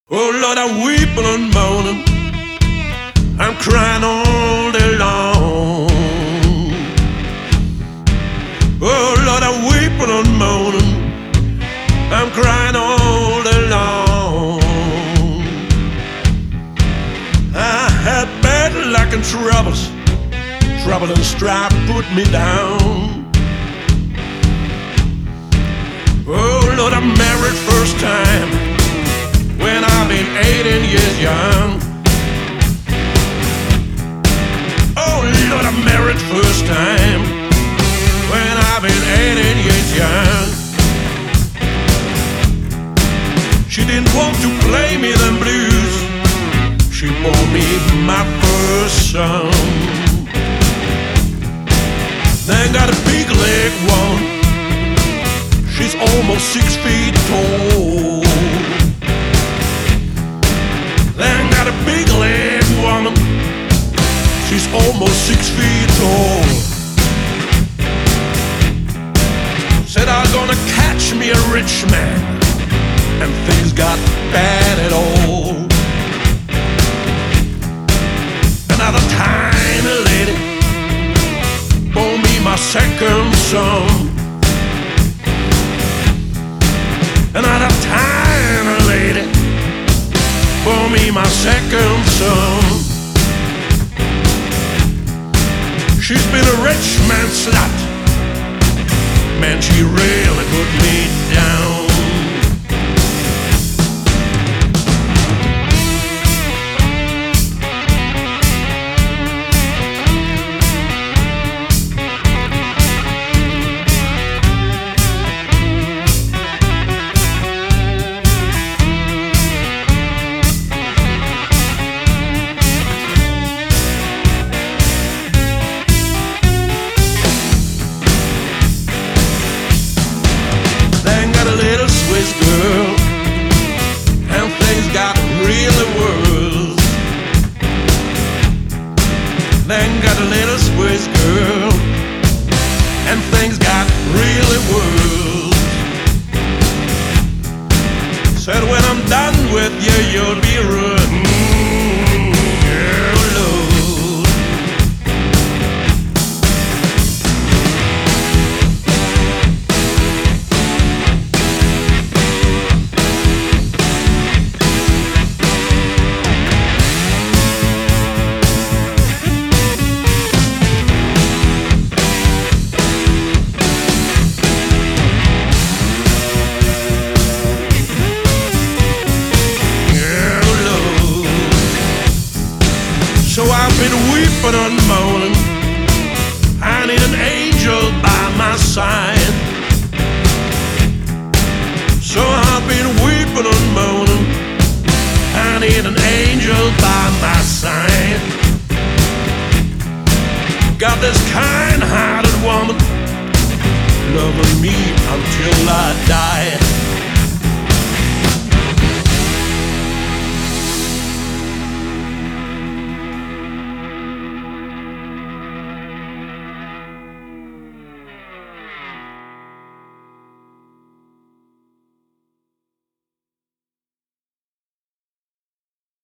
Oh Lord, I'm weeping and moaning, I'm crying all day long. Oh Lord, I'm weeping and moaning, I'm crying all day long. I had bad luck and troubles, trouble and strife put me down. Oh Lord, I'm married first time when I've been 18 years young. Oh Lord, I'm married first time when I've been 18 years young. She didn't want to play me them blues, she bought me my first son. Then got a big leg woman, she's almost 6 feet tall. Then got a big leg woman, she's almost 6 feet tall. Said I'm gonna catch me a rich man, and things got bad at all. Another tiny lady bore me my second son. Another tiny lady bore me my second son. She's been a rich man's slut, man, she really put me down. Girl, and things got really worse. Then got a little Swiss girl, and things got really worse. Said when I'm done with you, you'll be ruined. So I've been weeping and moaning, I need an angel by my side. So I've been weeping and moaning, I need an angel by my side. Got this kind-hearted woman loving me until I die.